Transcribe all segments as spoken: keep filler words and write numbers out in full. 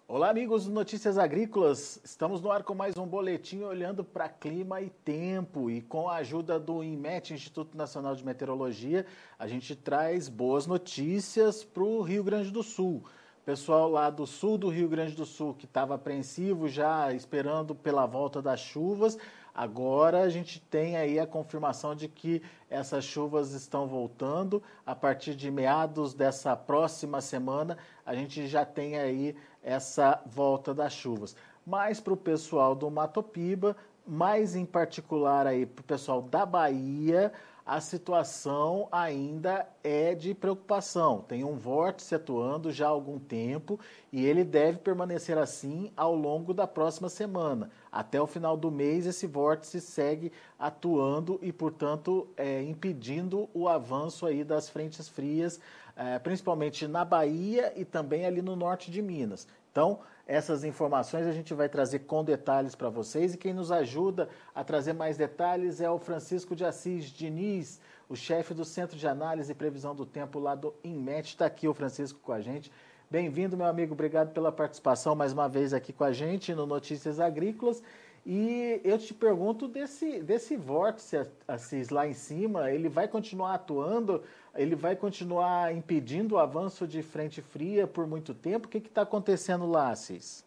Olá, amigos do Notícias Agrícolas. Estamos no ar com mais um boletim olhando para clima e tempo. E com a ajuda do INMET, Instituto Nacional de Meteorologia, a gente traz boas notícias para o Rio Grande do Sul. Pessoal lá do sul do Rio Grande do Sul que estava apreensivo já esperando pela volta das chuvas, agora a gente tem aí a confirmação de que essas chuvas estão voltando. A partir de meados dessa próxima semana, a gente já tem aí essa volta das chuvas. Mas para o pessoal do Mato Piba, mais em particular aí para o pessoal da Bahia, a situação ainda é de preocupação. Tem um vórtice atuando já há algum tempo e ele deve permanecer assim ao longo da próxima semana. Até o final do mês, esse vórtice segue atuando e, portanto, é, impedindo o avanço aí das frentes frias, é, principalmente na Bahia e também ali no norte de Minas. Então, essas informações a gente vai trazer com detalhes para vocês e quem nos ajuda a trazer mais detalhes é o Francisco de Assis Diniz, o chefe do Centro de Análise e Previsão do Tempo lá do INMET. Está aqui o Francisco com a gente. Bem-vindo, meu amigo. Obrigado pela participação mais uma vez aqui com a gente no Notícias Agrícolas. E eu te pergunto desse, desse vórtice, Assis, lá em cima, ele vai continuar atuando? Ele vai continuar impedindo o avanço de frente fria por muito tempo? O que está acontecendo lá, Assis?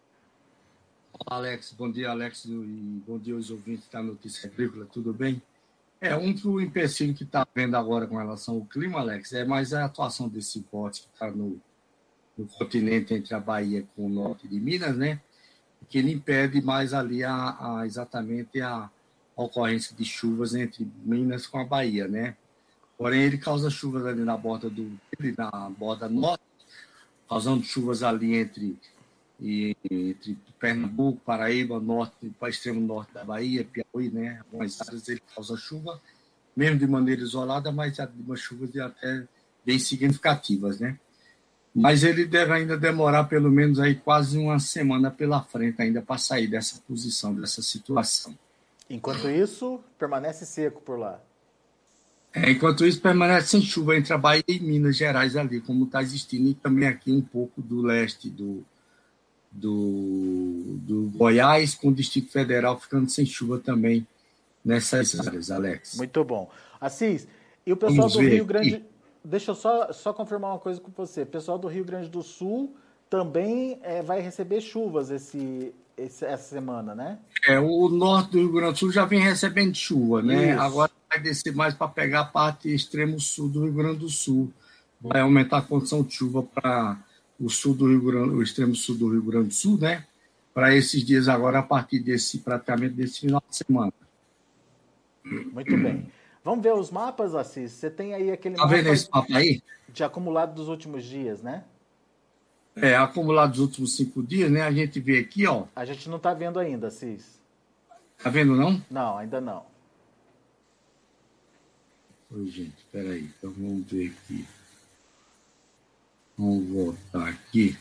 Olá, Alex. Bom dia, Alex, e bom dia aos ouvintes da Notícia Agrícola, tudo bem? É, um do empecilho que está vendo agora com relação ao clima, Alex, é mais a atuação desse vórtice que está no, no continente entre a Bahia com o norte de Minas, né? Que ele impede mais ali a, a, exatamente a ocorrência de chuvas entre Minas com a Bahia, né? Porém, ele causa chuvas ali na borda do na borda norte, causando chuvas ali entre, entre Pernambuco, Paraíba, norte, para o extremo norte da Bahia, Piauí, né? Algumas áreas ele causa chuva, mesmo de maneira isolada, mas umas chuvas de até bem significativas, né? Mas ele deve ainda demorar pelo menos aí quase uma semana pela frente ainda para sair dessa posição, dessa situação. Enquanto isso, permanece seco por lá. É, enquanto isso, permanece sem chuva entre a Bahia e Minas Gerais ali, como está existindo, e também aqui um pouco do leste do, do, do Goiás, com o Distrito Federal ficando sem chuva também nessas áreas, Alex. Muito bom. Assis, e o pessoal Vamos do ver Rio aqui. Grande... Deixa eu só, só confirmar uma coisa com você. O pessoal do Rio Grande do Sul também é, vai receber chuvas esse, esse, essa semana, né? É, o norte do Rio Grande do Sul já vem recebendo chuva, né? Isso. Agora vai descer mais para pegar a parte extremo sul do Rio Grande do Sul. Vai aumentar a condição de chuva para o sul do Rio Grande, o extremo sul do Rio Grande do Sul, né? Para esses dias agora, a partir desse, praticamente desse final de semana. Muito bem. Vamos ver os mapas, Assis? Você tem aí aquele Tá vendo mapa esse mapa aí? de acumulado dos últimos dias, né? É, acumulado dos últimos cinco dias, né? A gente vê aqui, ó. A gente não está vendo ainda, Assis. Tá vendo, não? Não, ainda não. Oi, gente, peraí. Então vamos ver aqui. Vamos voltar aqui.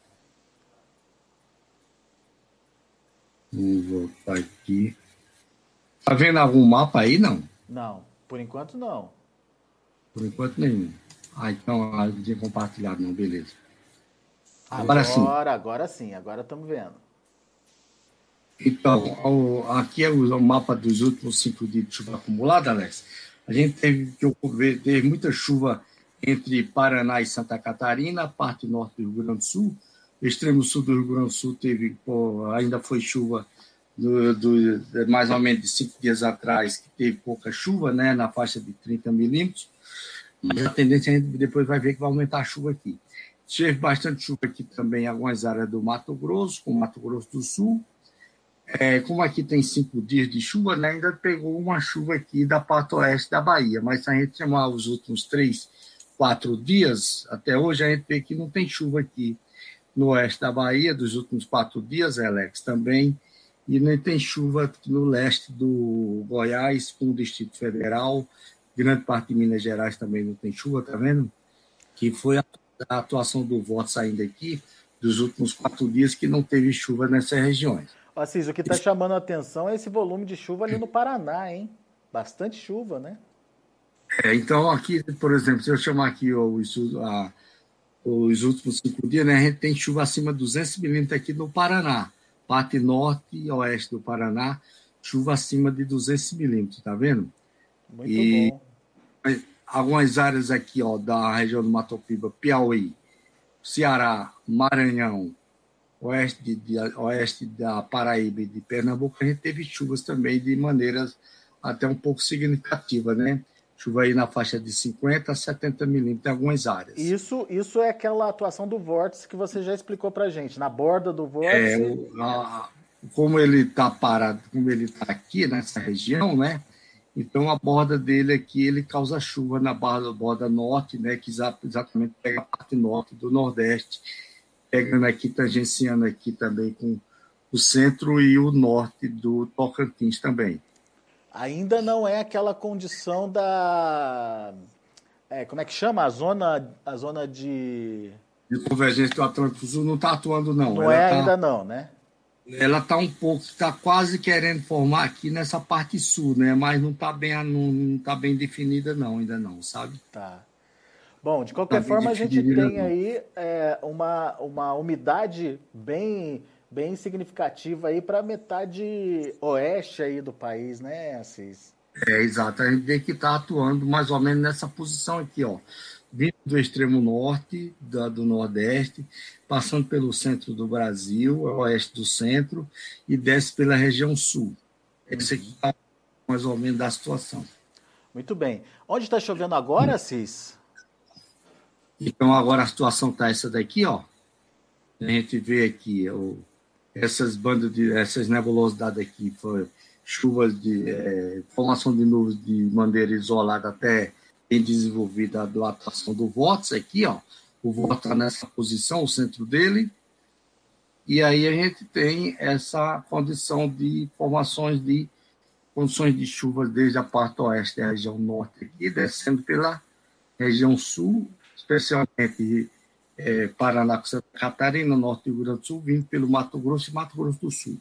Vamos voltar aqui. Tá vendo algum mapa aí, não? Não, por enquanto não. Por enquanto nenhum. Ah, então ah, não tinha compartilhado, não, beleza. Agora sim. Agora, agora sim, agora estamos vendo. Então, o- aqui é o, o mapa dos últimos cinco dias de chuva acumulada, Alex. A gente teve que ocorrer, teve muita chuva entre Paraná e Santa Catarina, a parte norte do Rio Grande do Sul. O extremo sul do Rio Grande do Sul teve, pô, ainda foi chuva do, do, de mais ou menos de cinco dias atrás, que teve pouca chuva, né, na faixa de trinta milímetros. Mas a tendência a gente depois vai ver que vai aumentar a chuva aqui. Teve bastante chuva aqui também em algumas áreas do Mato Grosso, como Mato Grosso do Sul. É, como aqui tem cinco dias de chuva, né, ainda pegou uma chuva aqui da parte oeste da Bahia, mas se a gente chamar os últimos três, quatro dias, até hoje a gente vê que não tem chuva aqui no oeste da Bahia, dos últimos quatro dias, Alex, também, e nem tem chuva no leste do Goiás, com o Distrito Federal, grande parte de Minas Gerais também não tem chuva, tá vendo? Que foi a, a atuação do voto saindo aqui dos últimos quatro dias que não teve chuva nessas regiões. Assis, o que está chamando a atenção é esse volume de chuva ali no Paraná, hein? Bastante chuva, né? É, então, aqui, por exemplo, se eu chamar aqui o, isso, a, os últimos cinco dias, né, a gente tem chuva acima de duzentos milímetros aqui no Paraná. Parte norte e oeste do Paraná, chuva acima de duzentos milímetros, tá vendo? Muito e bom. Algumas áreas aqui, ó, da região do Mato Piba, Piauí, Ceará, Maranhão, oeste, de, de, oeste da Paraíba e de Pernambuco, a gente teve chuvas também de maneiras até um pouco significativas, né? Chuva aí na faixa de cinquenta a setenta milímetros em algumas áreas. Isso, isso é aquela atuação do vórtice que você já explicou para a gente, na borda do vórtice. É, o, a, como ele está parado, como ele está aqui nessa região, né? Então a borda dele aqui, ele causa chuva na borda, borda norte, né? Que exatamente pega a parte norte do Nordeste, pegando aqui, tangenciando aqui também com o centro e o norte do Tocantins também. Ainda não é aquela condição da... É, como é que chama? A zona, a zona de... De convergência do Atlântico Sul não está atuando, não. Não ela é tá, ainda não, né? Ela está um pouco, está quase querendo formar aqui nessa parte sul, né? Mas não está bem, não, não tá bem definida, não, ainda não, sabe? Tá. Bom, de qualquer tá forma, a gente tem aí é, uma, uma umidade bem... bem significativa aí para metade oeste aí do país, né, Assis? É, exato. A gente vê que está atuando mais ou menos nessa posição aqui, ó. Vindo do extremo norte, da, do nordeste, passando pelo centro do Brasil, oeste do centro, e desce pela região sul. Esse aqui está mais ou menos da situação. Muito bem. Onde está chovendo agora, Assis? Então, agora a situação está essa daqui, ó. A gente vê aqui, ó, essas bandas de essas nebulosidades aqui foi chuvas de é, formação de nuvens de maneira isolada até bem desenvolvida a atuação do vórtice aqui, ó. O vórtice está nessa posição, o centro dele, e aí a gente tem essa condição de formações de condições de chuvas desde a parte oeste da região norte aqui, descendo pela região sul, especialmente É, Paraná, Santa Catarina, Norte do Rio Grande do Sul, vindo pelo Mato Grosso e Mato Grosso do Sul.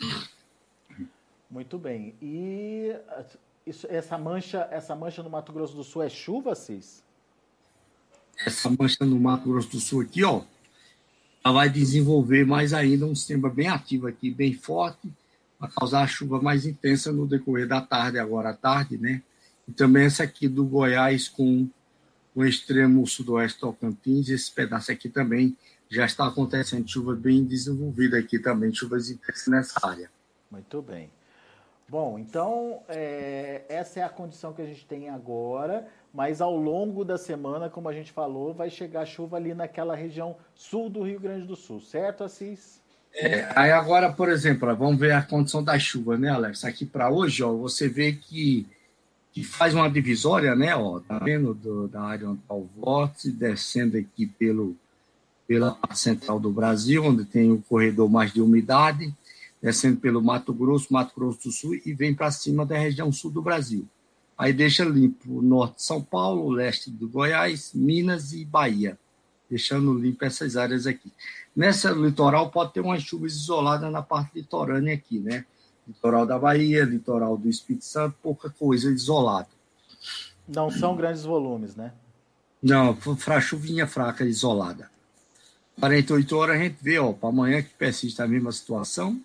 Muito bem. E isso, essa mancha, essa mancha no Mato Grosso do Sul é chuva, Cis? Essa mancha no Mato Grosso do Sul aqui, ó, ela vai desenvolver mais ainda um sistema bem ativo aqui, bem forte, vai causar a chuva mais intensa no decorrer da tarde, agora à tarde, né? E também essa aqui do Goiás com o extremo sudoeste Tocantins, esse pedaço aqui também já está acontecendo chuva bem desenvolvida aqui também, chuvas intensas nessa área. Muito bem. Bom, então é, essa é a condição que a gente tem agora, mas ao longo da semana, como a gente falou, vai chegar chuva ali naquela região sul do Rio Grande do Sul, certo, Assis? É, aí agora, por exemplo, vamos ver a condição da chuva, né, Alex? Aqui para hoje, ó, você vê que que faz uma divisória, né, ó, tá vendo, do, da área onde está o vórtice, descendo aqui pelo, pela parte central do Brasil, onde tem o corredor mais de umidade, descendo pelo Mato Grosso, Mato Grosso do Sul, e vem para cima da região sul do Brasil. Aí deixa limpo o norte de São Paulo, o leste do Goiás, Minas e Bahia, deixando limpo essas áreas aqui. Nessa litoral pode ter umas chuvas isoladas na parte litorânea aqui, né? Litoral da Bahia, litoral do Espírito Santo, pouca coisa isolada. Não são grandes volumes, né? Não, fra chuvinha fraca, isolada. quarenta e oito horas a gente vê, ó, para amanhã que persiste a mesma situação.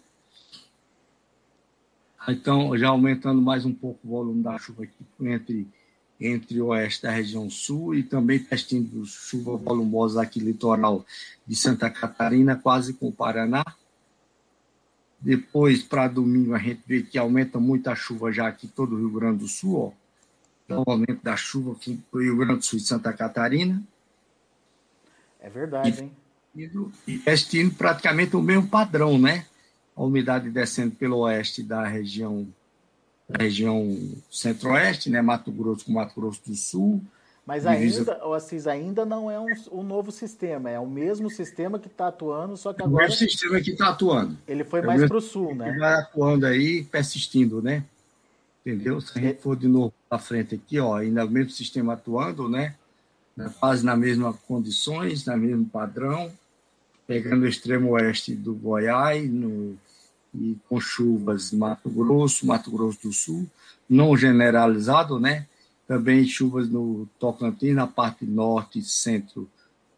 Então, já aumentando mais um pouco o volume da chuva aqui entre, entre o oeste da região sul e também testando chuva volumosa aqui litoral de Santa Catarina, quase com o Paraná. Depois, para domingo, a gente vê que aumenta muito a chuva já aqui todo o Rio Grande do Sul, ó. Então, o aumento da chuva aqui no Rio Grande do Sul e Santa Catarina. É verdade, e, hein? E testando praticamente o mesmo padrão, né? A umidade descendo pelo oeste da região, da região centro-oeste, né? Mato Grosso com Mato Grosso do Sul. Mas ainda, o Assis, ainda não é um, um novo sistema, é o mesmo sistema que está atuando, só que agora... O mesmo sistema que está atuando. Ele foi é mais para o sul, né? Ele vai atuando aí, persistindo, né? Entendeu? Se a gente for de novo para frente aqui, ó, ainda o mesmo sistema atuando, né? Quase nas mesmas condições, no mesmo padrão, pegando o extremo oeste do Goiás, no, e com chuvas em Mato Grosso, Mato Grosso do Sul, não generalizado, né? Também chuvas no Tocantins, na parte norte e centro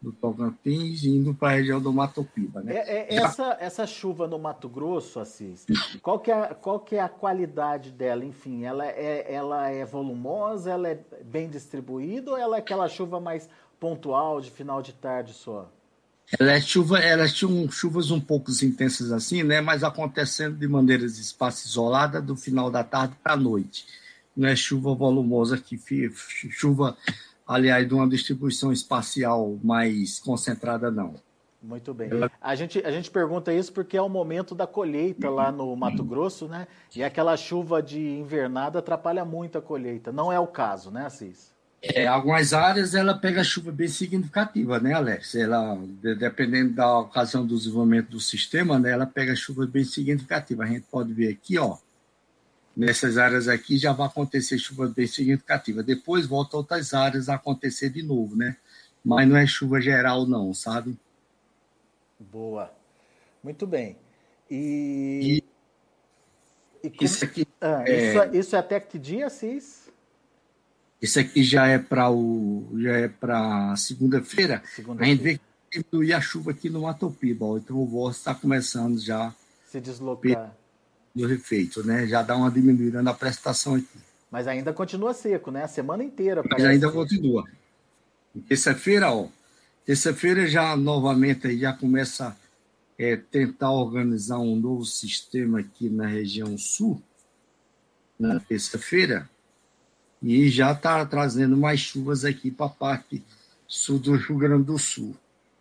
do Tocantins e indo para a região do Mato Piba, né? É, é, essa, essa chuva no Mato Grosso, Assis, qual que, é, qual que é a qualidade dela? Enfim, ela é, ela é volumosa, ela é bem distribuída ou ela é aquela chuva mais pontual de final de tarde só? Ela é chuva, elas tinham chuvas um pouco intensas assim, né? Mas acontecendo de maneira de espaço isolada do final da tarde para a noite. Não é chuva volumosa que chuva, aliás, de uma distribuição espacial mais concentrada, não. Muito bem. Ela... A gente, a gente pergunta isso porque é o momento da colheita lá no Mato Grosso, né? E aquela chuva de invernada atrapalha muito a colheita. Não é o caso, né, Assis? É, algumas áreas ela pega chuva bem significativa, né, Alex? Ela, de, dependendo da ocasião do desenvolvimento do sistema, né, ela pega chuva bem significativa. A gente pode ver aqui, ó, nessas áreas aqui já vai acontecer chuva bem significativa. Depois volta outras áreas a acontecer de novo, né? Mas não é chuva geral, não, sabe? Boa. Muito bem. E, e, e como... isso aqui ah, é... Isso, é, isso é até que dia, Assis? Isso aqui já é para o já é para segunda-feira. Segunda a gente vê que diminuir a chuva aqui no Mato Piba. Então o Voz está começando já se deslocar do refeito, né? Já dá uma diminuída na prestação aqui. Mas ainda continua seco, né? A semana inteira Mas parece. ainda continua. Terça-feira, ó. Terça-feira já novamente aí já começa a é, tentar organizar um novo sistema aqui na região sul. Na terça-feira. E já está trazendo mais chuvas aqui para a parte sul do Rio Grande do Sul.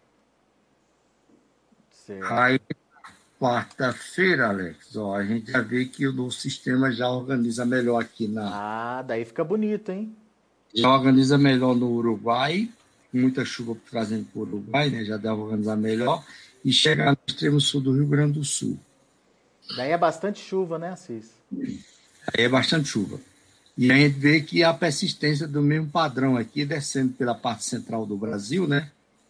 Certo. Aí, quarta-feira, Alex, ó, a gente já vê que o novo sistema já organiza melhor aqui na... Ah, daí fica bonito, hein? Já organiza melhor no Uruguai, muita chuva trazendo para o Uruguai, né? Já deve organizar melhor, e chegar no extremo sul do Rio Grande do Sul. Daí é bastante chuva, né, Assis? Aí é bastante chuva. E a gente vê que há persistência do mesmo padrão aqui, descendo pela parte central do Brasil, né?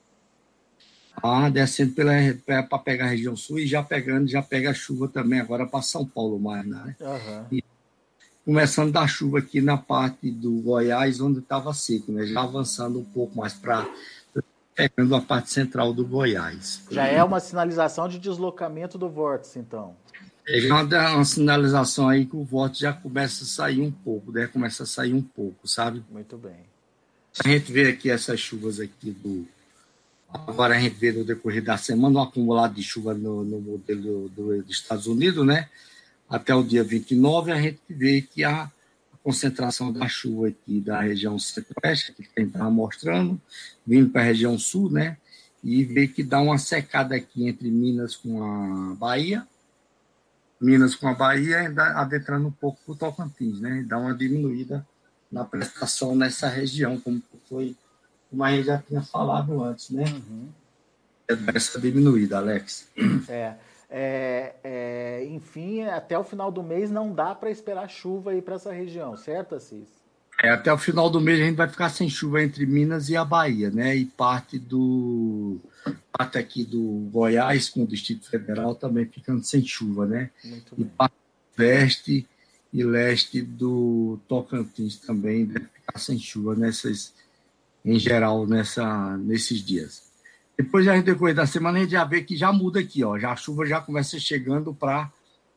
Ah, descendo para pegar a região sul e já pegando, já pega a chuva também agora para São Paulo mais, né? Uhum. E começando da chuva aqui na parte do Goiás, onde estava seco, né? Já avançando um pouco mais para pegando a parte central do Goiás. Já é uma sinalização de deslocamento do vórtice, então. É já uma, uma sinalização aí que o vórtice já começa a sair um pouco, né? Começa a sair um pouco, sabe? Muito bem. A gente vê aqui essas chuvas aqui do... Agora a gente vê no decorrer da semana um acumulado de chuva no, no modelo do, do, dos Estados Unidos, né? Até o dia vinte e nove, a gente vê que a, a concentração da chuva aqui da região centro-oeste, que a gente estava mostrando, vindo para a região sul, né? E vê que dá uma secada aqui entre Minas com a Bahia, Minas com a Bahia, ainda adentrando um pouco para o Tocantins, né? E dá uma diminuída na prestação nessa região, como foi, como a gente já tinha falado antes, né? Uhum. Essa diminuída, Alex. É, é, é, enfim, até o final do mês não dá para esperar chuva aí para essa região, certo, Assis? É, até o final do mês a gente vai ficar sem chuva entre Minas e a Bahia, né? E parte do parte aqui do Goiás com o Distrito Federal também ficando sem chuva, né? Muito e bem. parte do oeste e leste do Tocantins também vai ficar sem chuva nessas, em geral nessa, nesses dias. Depois, já depois da semana, a gente já vê que já muda aqui, ó. Já a chuva já começa chegando para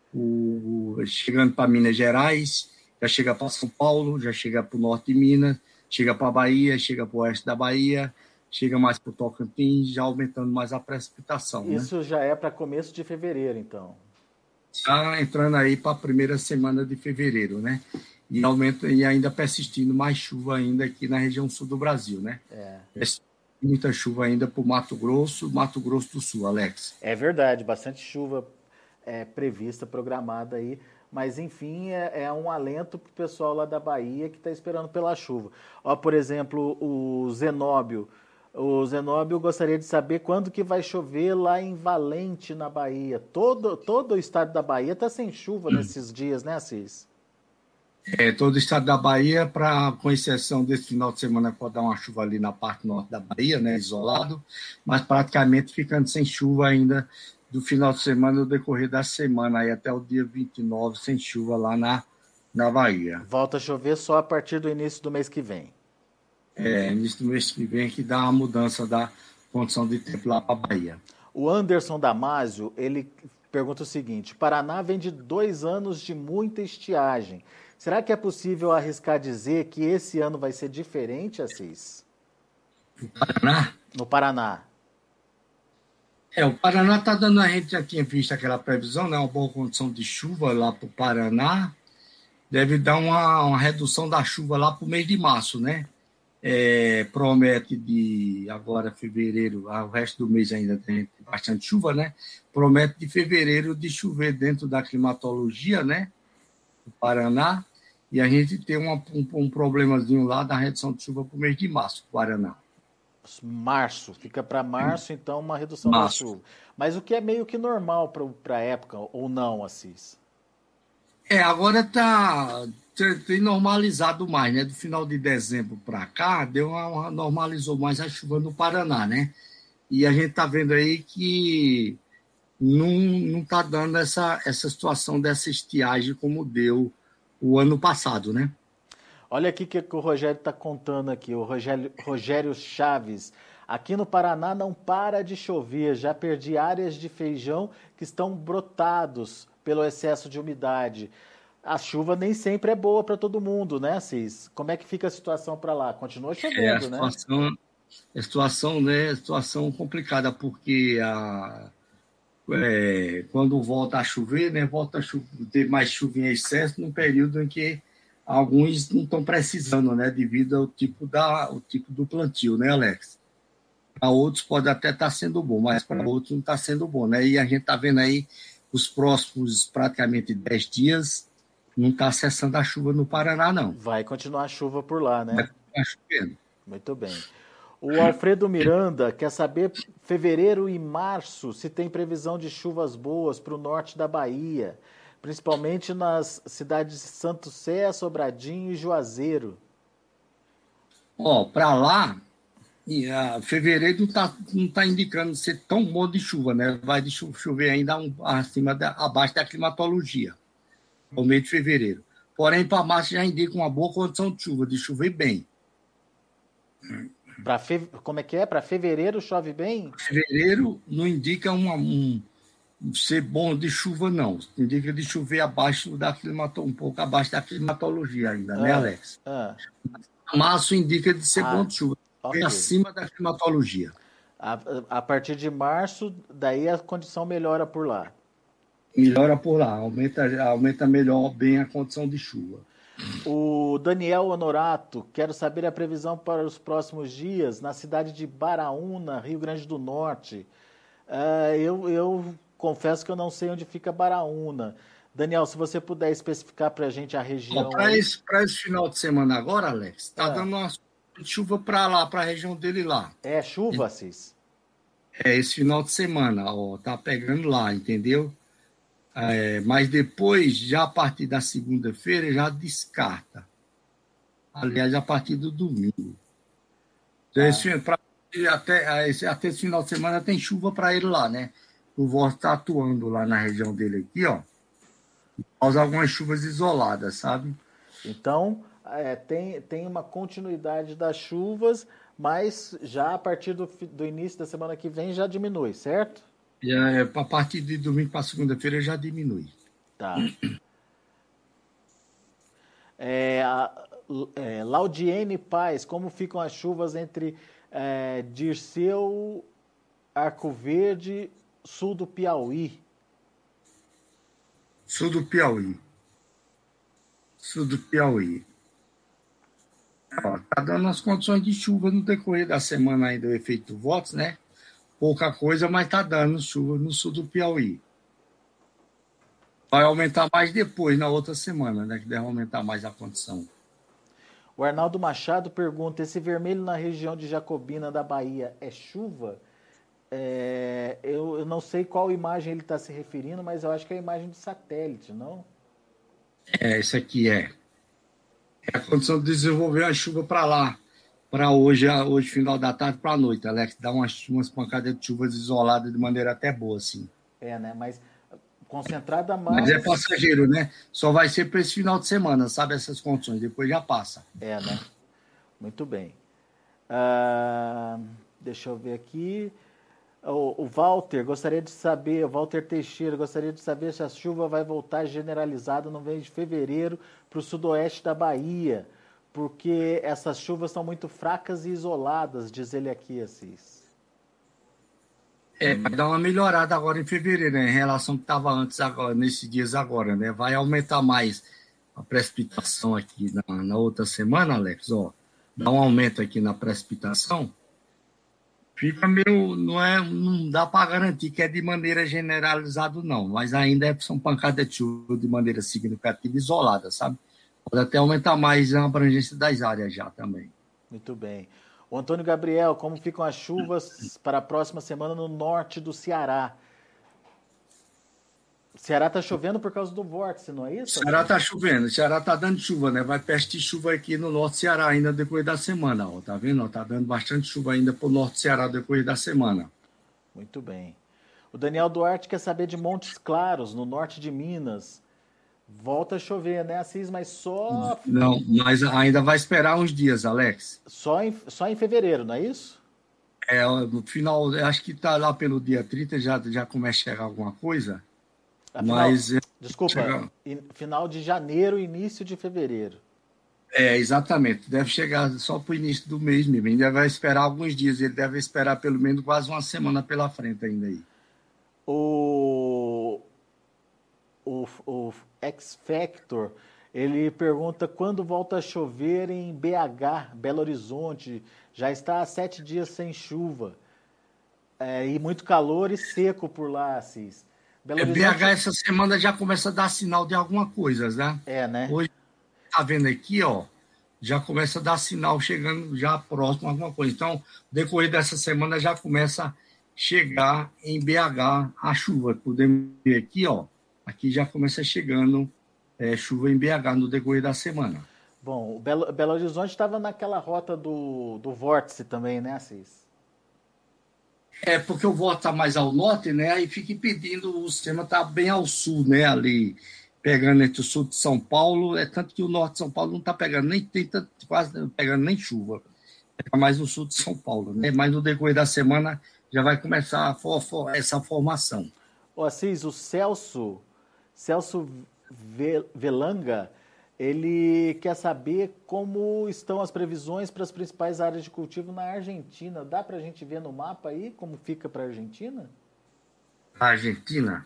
o chegando para Minas Gerais, já chega para São Paulo, já chega para o norte de Minas, chega para a Bahia, chega para o oeste da Bahia, chega mais para o Tocantins, já aumentando mais a precipitação. Isso né? já é para começo de fevereiro, então. Está entrando aí para a primeira semana de fevereiro, né? E, aumenta, e ainda persistindo mais chuva ainda aqui na região sul do Brasil, né? É. Muita chuva ainda para o Mato Grosso, Mato Grosso do Sul, Alex. É verdade, bastante chuva é, prevista, programada aí. Mas, enfim, é, é um alento para o pessoal lá da Bahia que está esperando pela chuva. Ó, por exemplo, o Zenóbio. O Zenóbio gostaria de saber quando que vai chover lá em Valente, na Bahia. Todo, todo o estado da Bahia está sem chuva nesses dias, né, Assis? É, todo o estado da Bahia, pra, com exceção desse final de semana, pode dar uma chuva ali na parte norte da Bahia, né, isolado, mas praticamente ficando sem chuva ainda do final de semana, no decorrer da semana, aí até o dia vinte e nove, sem chuva lá na, na Bahia. Volta a chover só a partir do início do mês que vem. É, início do mês que vem que dá uma mudança da, condição de tempo lá para a Bahia. O Anderson Damasio, ele pergunta o seguinte: Paraná vem de dois anos de muita estiagem. Será que é possível arriscar dizer que esse ano vai ser diferente, Assis? O Paraná? No Paraná. É, o Paraná está dando, a gente já tinha visto aquela previsão, né? Uma boa condição de chuva lá para o Paraná. Deve dar uma, uma redução da chuva lá para o mês de março, né? É, promete de agora fevereiro, o resto do mês ainda tem bastante chuva, né? Promete de fevereiro de chover dentro da climatologia, né? Do Paraná, e a gente tem uma, um, um problemazinho lá da redução de chuva para o mês de março, do Paraná. Março, fica para março, então uma redução março. da chuva. Mas o que é meio que normal para a época, ou não, Assis? É, agora está tem normalizado mais, né? Do final de dezembro para cá, deu uma, uma, normalizou mais a chuva no Paraná, né? E a gente está vendo aí que não não está dando essa, essa situação dessa estiagem como deu o ano passado, né? Olha aqui o que, que o Rogério está contando aqui, o Rogério, Rogério Chaves. Aqui no Paraná não para de chover, já perdi áreas de feijão que estão brotados pelo excesso de umidade. A chuva nem sempre é boa para todo mundo, né, Assis? Como é que fica a situação para lá? Continua chovendo, é, a situação, né? A situação, né, a situação complicada, porque a, é, quando volta a chover, né, volta a chover, ter mais chuva em excesso num período em que alguns não estão precisando, né, devido ao tipo, da, o tipo do plantio, né, Alex? Para outros pode até estar sendo bom, mas para outros não está sendo bom, né? E a gente está vendo aí os próximos praticamente dez dias não está cessando a chuva no Paraná, não. Vai continuar a chuva por lá, Vai né? continuar chovendo. Muito bem. O Alfredo Miranda quer saber fevereiro e março se tem previsão de chuvas boas para o norte da Bahia, principalmente nas cidades de Santo Sé, Sobradinho e Juazeiro. Ó, para lá, e, uh, fevereiro não está não tá indicando ser tão bom de chuva, né? Vai de cho- chover ainda um, acima da, abaixo da climatologia, no mês de fevereiro. Porém, para março já indica uma boa condição de chuva, de chover bem. Para fe... Como é que é? Para fevereiro chove bem? Fevereiro não indica uma, um ser bom de chuva, não. Indica de chover abaixo da climatologia, um pouco abaixo da climatologia ainda, né, Ah, Alex? ah, Março indica de ser bom ah, de chuva, ok. acima da climatologia. A, a partir de março, daí a condição melhora por lá. Melhora por lá, aumenta, aumenta melhor bem a condição de chuva. O Daniel Honorato, quero saber a previsão para os próximos dias na cidade de Baraúna, Rio Grande do Norte. Uh, eu, eu confesso que eu não sei onde fica Baraúna. Daniel, se você puder especificar para a gente a região Para aí. esse, esse final de semana agora, Alex, está Ah, dando uma chuva para lá, para a região dele lá. é chuva, Assis? É esse final de semana, ó, tá pegando lá, entendeu? É, mas depois, já a partir da segunda-feira, já descarta. Aliás, a partir do domingo. Então, Ah, esse, pra, até, esse, até esse final de semana tem chuva para ele lá, né? O Voz está atuando lá na região dele aqui, ó. Causa algumas chuvas isoladas, sabe? então, é, tem, tem uma continuidade das chuvas, mas já a partir do, do início da semana que vem já diminui, certo? E é, a partir de domingo para segunda-feira já diminui. Tá. É, a, é, Laudiene Paz, como ficam as chuvas entre é, Dirceu, Arco Verde, sul do Piauí? Sul do Piauí. Sul do Piauí. Ó, tá dando as condições de chuva no decorrer da semana ainda, o efeito votos, né? Pouca coisa, mas tá dando chuva no sul do Piauí. Vai aumentar mais depois, na outra semana, né? Que deve aumentar mais a condição. O Arnaldo Machado pergunta: esse vermelho na região de Jacobina da Bahia é chuva? É, eu, eu não sei qual imagem ele está se referindo, mas eu acho que é a imagem de satélite, não? É, isso aqui é. É a condição de desenvolver a chuva para lá. Para hoje, hoje, final da tarde, para a noite, Alex. Dá umas, umas pancadas de chuvas isoladas de maneira até boa, assim. É, né? Mas concentrada Mas é mais. passageiro, né? Só vai ser para esse final de semana, sabe? Essas condições. Depois já passa. É, né? Muito bem. Ah, deixa eu ver aqui. O, o Walter, gostaria de saber, o Walter Teixeira, gostaria de saber se a chuva vai voltar generalizada no mês de fevereiro para o sudoeste da Bahia, porque essas chuvas estão muito fracas e isoladas, diz ele aqui, Assis. É, vai dar uma melhorada agora em fevereiro, né, em relação ao que estava antes, agora, nesses dias agora, né? Vai aumentar mais a precipitação aqui na, na outra semana, Alex, ó. Dá um aumento aqui na precipitação. Fica meio, não é, não dá para garantir que é de maneira generalizada, não, mas ainda é, são pancadas de chuva de maneira significativa, isolada, sabe? Pode até aumentar mais a abrangência das áreas já também. Muito bem. O Antônio Gabriel, como ficam as chuvas para a próxima semana no norte do Ceará? O Ceará está chovendo por causa do vórtice, não é isso? O Ceará está chovendo, o Ceará está dando chuva, né? Vai peste chuva aqui no norte do Ceará ainda depois da semana, ó. Tá vendo? Está dando bastante chuva ainda para o norte do Ceará depois da semana. Muito bem. O Daniel Duarte quer saber de Montes Claros, no norte de Minas. Volta a chover, né, Assis? Mas só. Não, mas ainda vai esperar uns dias, Alex. Só em, só em fevereiro, não é isso? É, no final, acho que está lá pelo dia trinta, já, já começa a chegar alguma coisa. Afinal, Mas. Desculpa, chega... final de janeiro, início de fevereiro. É, exatamente. Deve chegar só para o início do mês mesmo. Ainda vai esperar alguns dias. Ele deve esperar pelo menos quase uma semana pela frente ainda aí. O, o, o X Factor, ele pergunta quando volta a chover em B H, Belo Horizonte. Já está há sete dias sem chuva. É, e muito calor e seco por lá, Assis. Belo Horizonte... é, B H essa semana já começa a dar sinal de alguma coisa, né? É, né? Hoje, tá vendo aqui, ó, já começa a dar sinal chegando já próximo a alguma coisa. Então, no decorrer dessa semana já começa a chegar em B H a chuva. Podemos ver aqui, ó, aqui já começa chegando é, chuva em B H no decorrer da semana. Bom, o Belo, Belo Horizonte estava naquela rota do, do vórtice também, né, Assis? É, porque o vórtice está mais ao norte, né? Aí fica impedindo, o sistema está bem ao sul, né? Ali, pegando entre o sul de São Paulo, é tanto que o norte de São Paulo não está pegando nem tem tanto, quase pegando nem chuva. É mais no sul de São Paulo, né? Mas no decorrer da semana já vai começar a for, for, essa formação. Ô Assis, o Celso, Celso Velanga, ele quer saber como estão as previsões para as principais áreas de cultivo na Argentina. Dá para a gente ver no mapa aí como fica para a Argentina? A Argentina?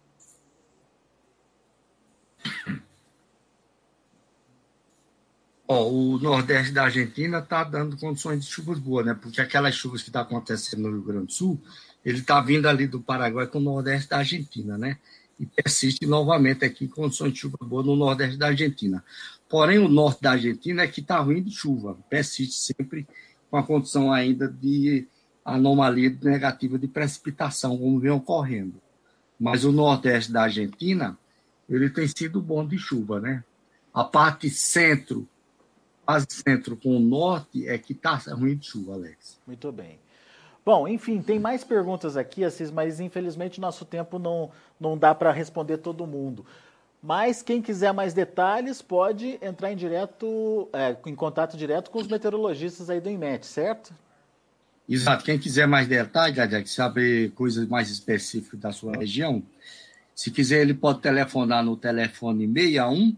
Ó, o nordeste da Argentina está dando condições de chuvas boas, né? Porque aquelas chuvas que estão tá acontecendo no Rio Grande do Sul, ele está vindo ali do Paraguai com o nordeste da Argentina, né? E persiste novamente aqui condições de chuva boa no nordeste da Argentina. Porém, o norte da Argentina é que está ruim de chuva, persiste sempre com a condição ainda de anomalia negativa de precipitação, como vem ocorrendo. Mas o nordeste da Argentina, ele tem sido bom de chuva, né? A parte centro, quase centro com o norte, é que está ruim de chuva, Alex. Muito bem. Bom, enfim, tem mais perguntas aqui, Assis, mas infelizmente nosso tempo não, não dá para responder todo mundo. Mas quem quiser mais detalhes pode entrar em, direto, é, em contato direto com os meteorologistas aí do INMET, certo? Exato. Quem quiser mais detalhes, Alex, saber coisas mais específicas da sua região, se quiser ele pode telefonar no telefone seis um,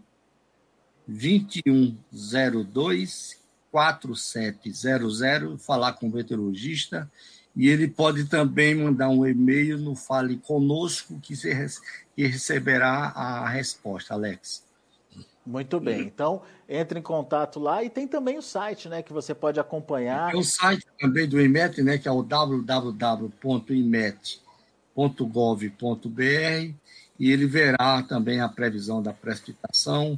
dois um zero dois, quatro sete zero zero, falar com o meteorologista. E ele pode também mandar um e-mail no Fale Conosco, que, se, que receberá a resposta, Alex. Muito bem. Então, entre em contato lá. E tem também o site, né, que você pode acompanhar. Tem o site também do INMET, né, que é o w w w ponto inmet ponto gov ponto b r, e ele verá também a previsão da precipitação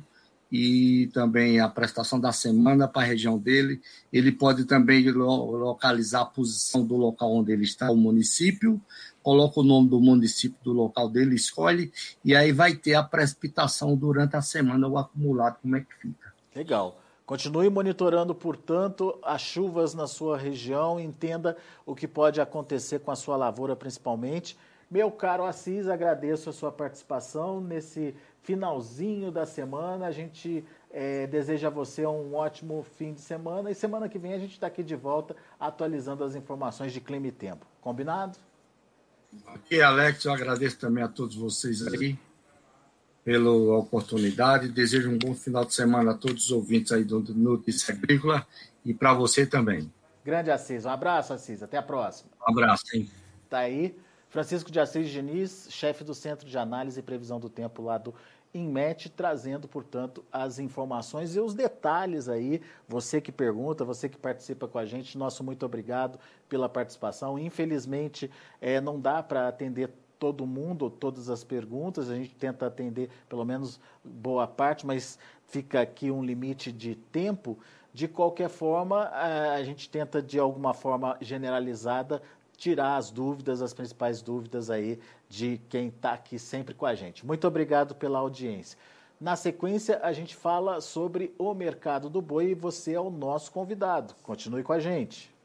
e também a prestação da semana para a região dele. Ele pode também localizar a posição do local onde ele está, o município, coloca o nome do município do local dele, escolhe, e aí vai ter a precipitação durante a semana, o acumulado, como é que fica. Legal. Continue monitorando, portanto, as chuvas na sua região, entenda o que pode acontecer com a sua lavoura, principalmente. Meu caro Assis, agradeço a sua participação nesse finalzinho da semana. A gente É, desejo a você um ótimo fim de semana e semana que vem a gente está aqui de volta atualizando as informações de clima e tempo. Combinado? Aqui, Alex, eu agradeço também a todos vocês aí pela oportunidade. Desejo um bom final de semana a todos os ouvintes aí do Notícia Agrícola e para você também. Grande Assis, um abraço, Assis, até a próxima. Um abraço, hein? Tá aí, Francisco de Assis Diniz, chefe do Centro de Análise e Previsão do Tempo lá do INMET, trazendo, portanto, as informações e os detalhes aí. Você que pergunta, você que participa com a gente, nosso muito obrigado pela participação. Infelizmente, é, não dá para atender todo mundo, todas as perguntas, a gente tenta atender pelo menos boa parte, mas fica aqui um limite de tempo. De qualquer forma, a gente tenta, de alguma forma generalizada, tirar as dúvidas, as principais dúvidas aí de quem está aqui sempre com a gente. Muito obrigado pela audiência. Na sequência, a gente fala sobre o mercado do boi e você é o nosso convidado. Continue com a gente.